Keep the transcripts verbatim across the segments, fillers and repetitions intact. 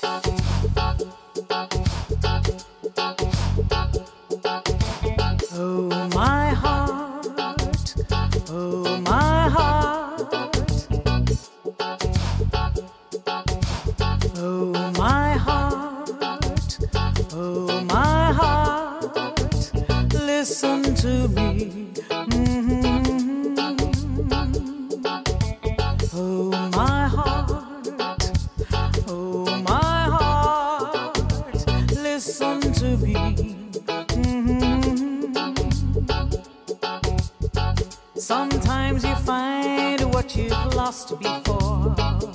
Oh, my heart, oh, my heart, oh, my heart, oh, my heart, listen to me. Mm-hmm. Oh, my heart, oh, my heart, listen to me. Sometimes you find what you've lost before.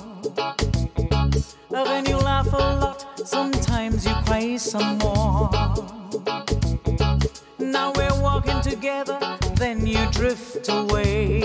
Then you laugh a lot, sometimes you cry some more. Now we're walking together, then you drift away.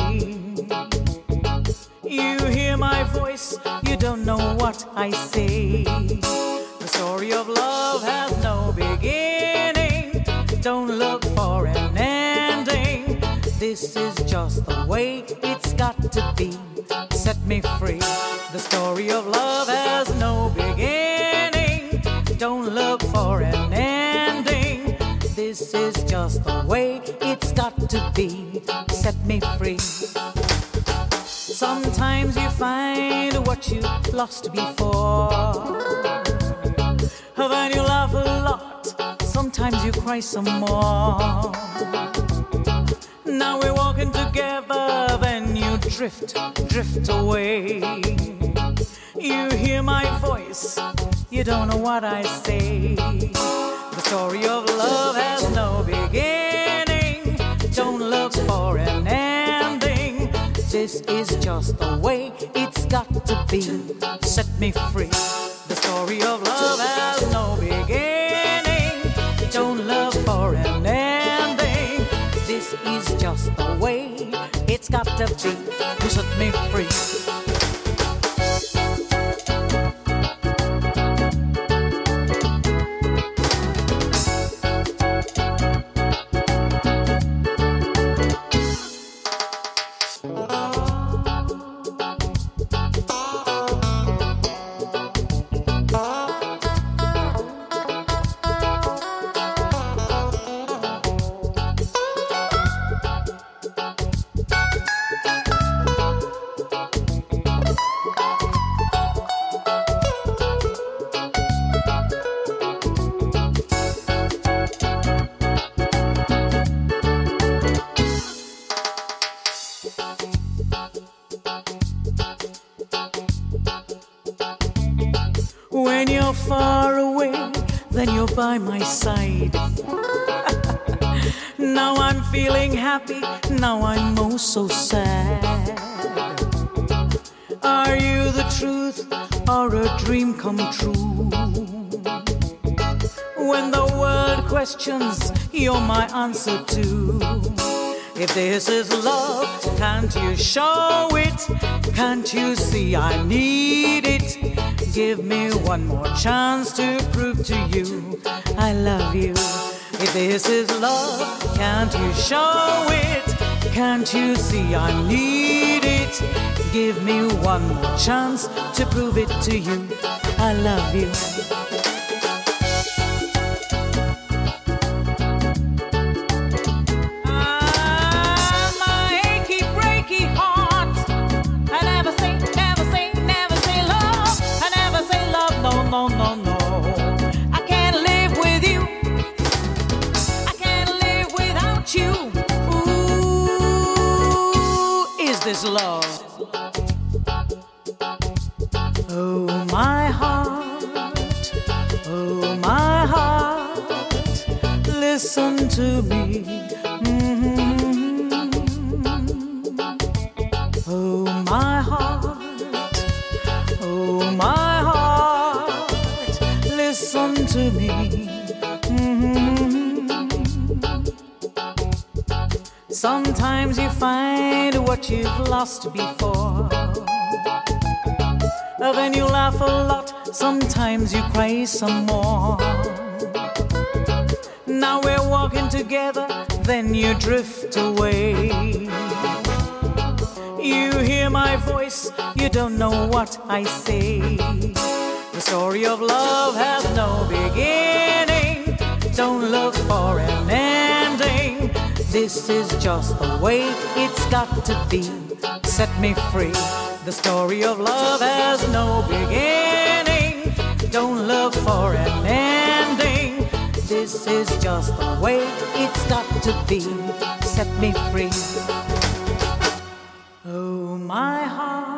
You hear my voice, you don't know what I say. The story of love has no beginning. Don't look for an ending. This is just the way it's got to be. Set me free. The story of love has no beginning. Don't look for an ending. This is just the way it's got to be. Set me free. Sometimes you find what you lost before. Then you laugh a lot. Sometimes you cry some more. Now we're walking together, then you drift, drift away. You hear my voice, you don't know what I say. The story of love has no beginning. Don't look for an ending. This is just the way it's got to be. Set me free. The story of love has no beginning. Don't look for an ending. This is just the way it's got to be. Set me free. When you're far away, then you're by my side. Now I'm feeling happy, now I'm oh so sad. Are you the truth or a dream come true? When the world questions, you're my answer too. If this is love, can't you show it? Can't you see I need it? Give me one more chance to prove to you I love you. If this is love, can't you show it? Can't you see I need it? Give me one more chance to prove it to you I love you. No, no, no, I can't live with you. I can't live without you. Ooh, is this love? Oh, my heart, oh, my heart, listen to me. Mm-hmm. Oh, my heart, oh, my heart, listen to me. Mm-hmm. Sometimes you find what you've lost before. Then you laugh a lot, sometimes you cry some more. Now we're walking together, then you drift away. You hear my voice, you don't know what I say. The story of love has no beginning. Don't look for an ending. This is just the way it's got to be. Set me free. The story of love has no beginning. Don't look for an ending. This is just the way it's got to be. Set me free. Oh, my heart